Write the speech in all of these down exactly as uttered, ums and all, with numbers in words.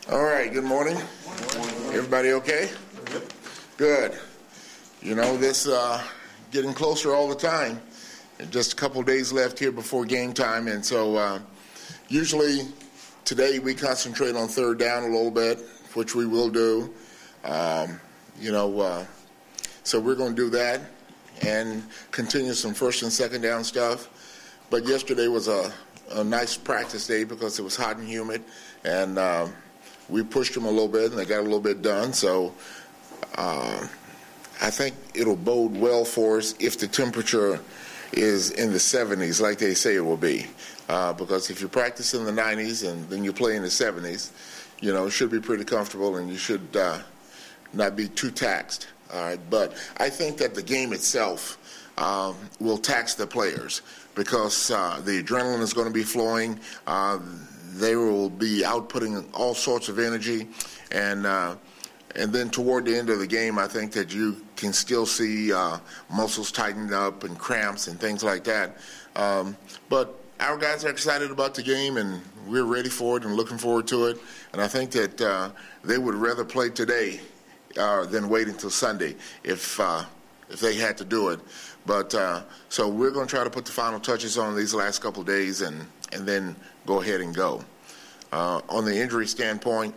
All right, good morning. Everybody okay? Good. You know, this uh, getting closer all the time. Just a couple of days left here before game time, and so uh, usually today we concentrate on third down a little bit, which we will do. Um, you know, uh, so we're going to do that and continue some first and second down stuff. But yesterday was a, a nice practice day because it was hot and humid, and uh, we pushed them a little bit, and they got a little bit done. So uh, I think it'll bode well for us if the temperature is in the seventies, like they say it will be. Uh, because if you practice in the nineties and then you play in the seventies, you know, it should be pretty comfortable, and you should uh, not be too taxed. All right, but I think that the game itself um, will tax the players because uh, the adrenaline is going to be flowing. Uh, they will be outputting all sorts of energy, and uh, and then toward the end of the game, I think that you can still see uh, muscles tightened up and cramps and things like that. Um, but our guys are excited about the game, and we're ready for it and looking forward to it. And I think that uh, they would rather play today uh, than wait until Sunday if uh, if they had to do it. But uh, so we're going to try to put the final touches on these last couple of days, and and then go ahead and go. Uh, on the injury standpoint,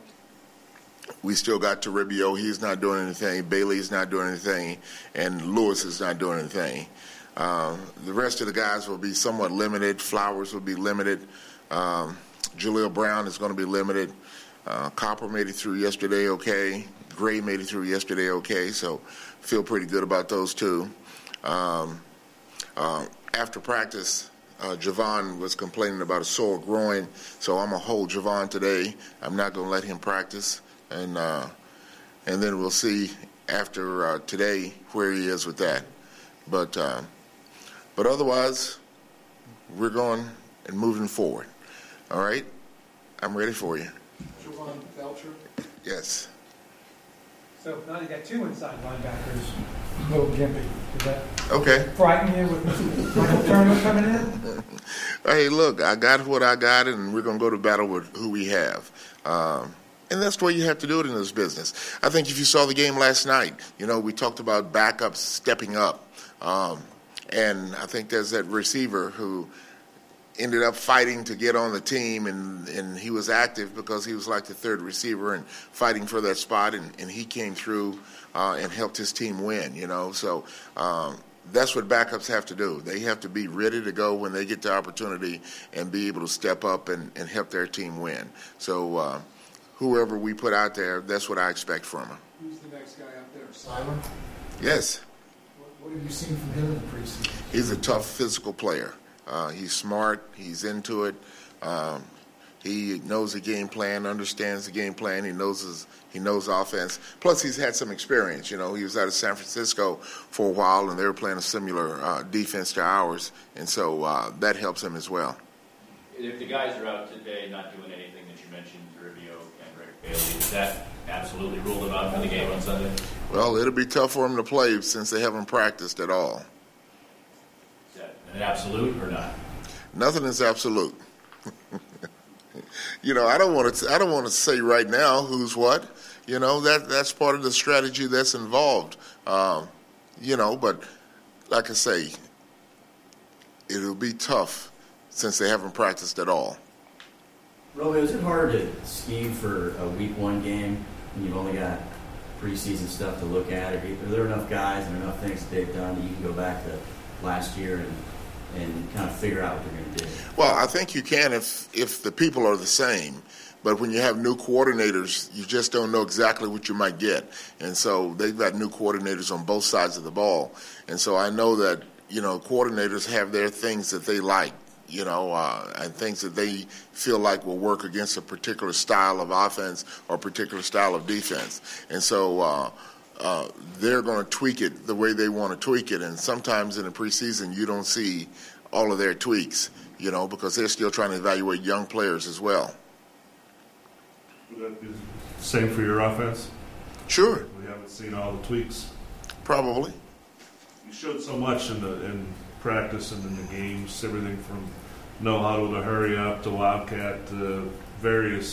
we still got Toribio. He's not doing anything. Bailey's not doing anything. And Lewis is not doing anything. Uh, the rest of the guys will be somewhat limited. Flowers will be limited. Um, Jaleel Brown is going to be limited. Uh, Copper made it through yesterday okay. Gray made it through yesterday okay. So feel pretty good about those two. Um, uh, after practice, Uh, Javon was complaining about a sore groin, so I'm going to hold Javon today. I'm not going to let him practice, and uh, and then we'll see after uh, today where he is with that. But uh, but otherwise, we're going and moving forward. All right? I'm ready for you. Javon Belcher. Yes. So now you got two inside linebackers, a little gimpy. Does that Okay. frighten you with Michael Turner coming in? Hey, look, I got what I got, and we're going to go to battle with who we have. Um, and that's the way you have to do it in this business. I think if you saw the game last night, you know, we talked about backups stepping up. Um, and I think there's that receiver who ended up fighting to get on the team, and, and he was active because he was like the third receiver and fighting for that spot, and, and he came through uh, and helped his team win, you know. So um, that's what backups have to do. They have to be ready to go when they get the opportunity and be able to step up and, and help their team win. So uh, whoever we put out there, that's what I expect from them. Who's the next guy out there? Simon? Yes. What, what have you seen from him in the preseason? He's a tough physical player. Uh, he's smart. He's into it. Um, he knows the game plan, understands the game plan. He knows his, he knows offense. Plus, he's had some experience. You know, he was out of San Francisco for a while, and they were playing a similar uh, defense to ours, and so uh, that helps him as well. If the guys are out today not doing anything that you mentioned, Toribio, Kendrick, Bailey, is that absolutely ruled them out for the game on Sunday? Well, it'll be tough for them to play since they haven't practiced at all. An absolute or not? Nothing is absolute. You know, I don't want to. I don't want to say right now who's what. You know, that that's part of the strategy that's involved. Um, you know, but like I say, it'll be tough since they haven't practiced at all. Romeo, is it hard to scheme for a week one game when you've only got preseason stuff to look at? Are there enough guys and enough things that they've done that you can go back to last year and and kind of figure out what they're going to do? Well, I think you can if if the people are the same. But when you have new coordinators, you just don't know exactly what you might get. And so they've got new coordinators on both sides of the ball. And so I know that, you know, coordinators have their things that they like, you know, uh, and things that they feel like will work against a particular style of offense or a particular style of defense. And so uh, uh, they're going to tweak it the way they want to tweak it. And sometimes in the preseason, you don't see all of their tweaks, you know, because they're still trying to evaluate young players as well. Would that be the same for your offense? Sure. We haven't seen all the tweaks. Probably. You showed so much in the in practice and in the games, everything from no huddle to hurry up to Wildcat to various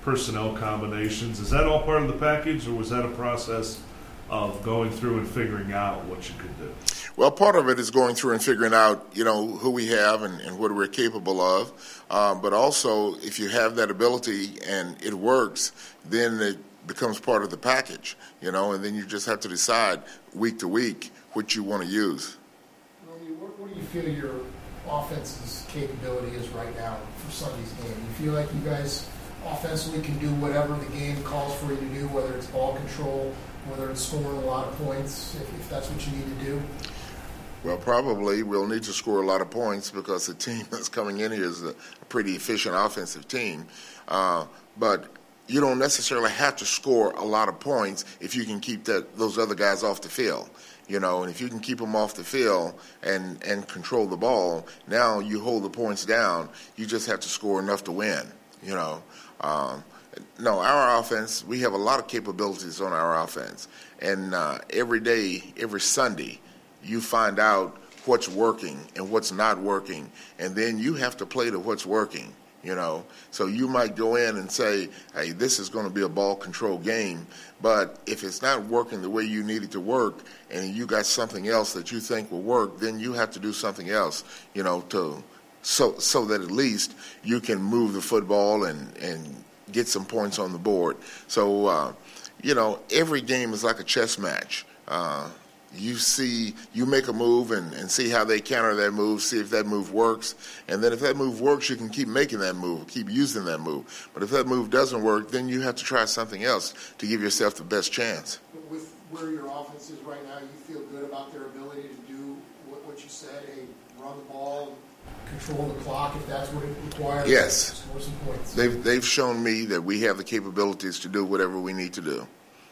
personnel combinations. Is that all part of the package, or was that a process of going through and figuring out what you could do? Well, part of it is going through and figuring out, you know, who we have and, and what we're capable of. Uh, but also, if you have that ability and it works, then it becomes part of the package, you know, and then you just have to decide week to week what you want to use. Romeo, what, what do you feel your offense's capability is right now for Sunday's game? You feel like you guys offensively can do whatever the game calls for you to do, whether it's ball control, whether it's scoring a lot of points, if, if that's what you need to do? Well, probably we'll need to score a lot of points because the team that's coming in here is a pretty efficient offensive team. Uh, but you don't necessarily have to score a lot of points if you can keep that those other guys off the field. You know, and if you can keep them off the field and, and control the ball, now you hold the points down. You just have to score enough to win, you know. Um, no, our offense, we have a lot of capabilities on our offense. And uh, every day, every Sunday, you find out what's working and what's not working, and then you have to play to what's working, you know. So you might go in and say, hey, this is going to be a ball control game, but if it's not working the way you need it to work and you got something else that you think will work, then you have to do something else, you know, to so so that at least you can move the football and, and get some points on the board. So, uh, you know, every game is like a chess match. Uh, You see, you make a move and, and see how they counter that move, see if that move works. And then if that move works, you can keep making that move, keep using that move. But if that move doesn't work, then you have to try something else to give yourself the best chance. With where your offense is right now, you feel good about their ability to do what, what you said, hey, run the ball, control the clock if that's what it requires? Yes. Score some points. They've, they've shown me that we have the capabilities to do whatever we need to do.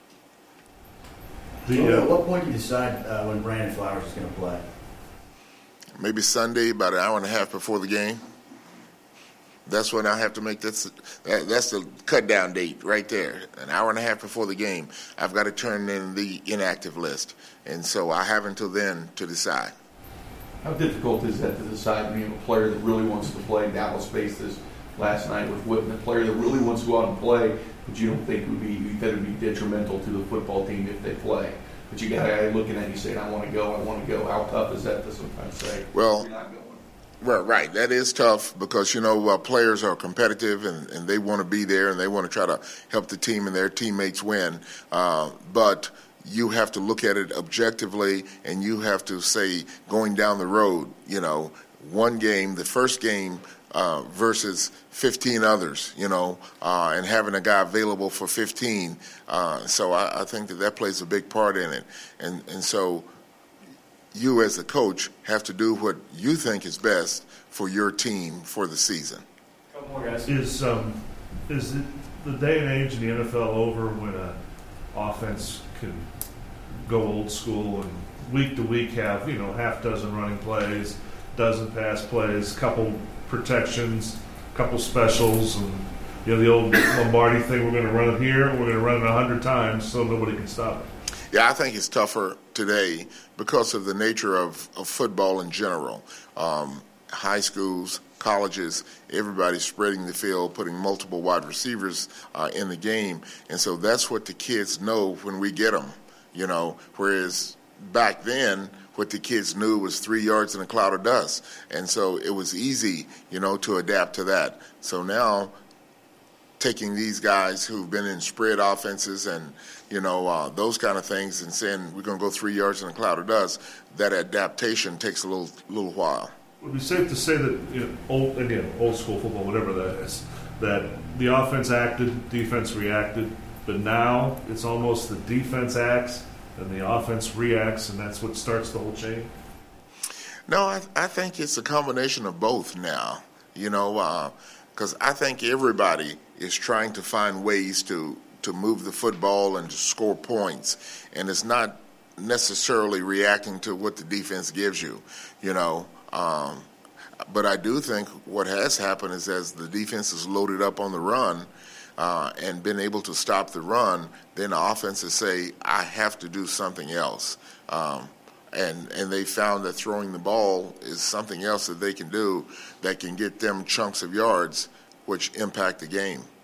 So The, at uh, what point do you decide uh, when Brandon Flowers is going to play? Maybe Sunday, about an hour and a half before the game. That's when I have to make this. That, that's the cut down date right there. An hour and a half before the game, I've got to turn in the inactive list, and so I have until then to decide. How difficult is that to decide? I mean, a player that really wants to play. Dallas faced this last night with Whitman, a player that really wants to go out and play, but you don't think would be you think would be detrimental to the football team if they play. But you got a guy looking at you saying, "I want to go, I want to go." How tough is that to sometimes say? Well, You're not going? Right, right. That is tough because, you know, uh, players are competitive and, and they want to be there and they want to try to help the team and their teammates win. Uh, but you have to look at it objectively and you have to say, going down the road, you know, one game, the first game uh, versus fifteen others, you know, uh, and having a guy available for fifteen. Uh, so I, I think that that plays a big part in it. And, and so you as the coach have to do what you think is best for your team for the season. Couple more guys. Is um, is it the day and age in the N F L over when a offense can go old school and week to week have, you know, half dozen running plays, dozen pass plays, couple protections, couple specials, and you know the old Lombardi thing, we're going to run it here, we're going to run it a hundred times so nobody can stop it. Yeah, I think it's tougher today because of the nature of, of football in general. Um, high schools, colleges, everybody's spreading the field, putting multiple wide receivers uh, in the game. And so that's what the kids know when we get them, you know, whereas back then what the kids knew was three yards in a cloud of dust. And so it was easy, you know, to adapt to that. So now taking these guys who've been in spread offenses and, you know, uh, those kind of things and saying we're going to go three yards in a cloud of dust, that adaptation takes a little little while. Would it be safe to say that, you know, old, again, old school football, whatever that is, that the offense acted, defense reacted, but now it's almost the defense acts and the offense reacts, and that's what starts the whole chain? No, I, I think it's a combination of both now, you know, because uh, I think everybody is trying to find ways to, to move the football and to score points, and it's not necessarily reacting to what the defense gives you, you know. Um, but I do think what has happened is as the defense is loaded up on the run uh, and been able to stop the run, then the offenses say, I have to do something else. Um, and and they found that throwing the ball is something else that they can do that can get them chunks of yards, which impact the game.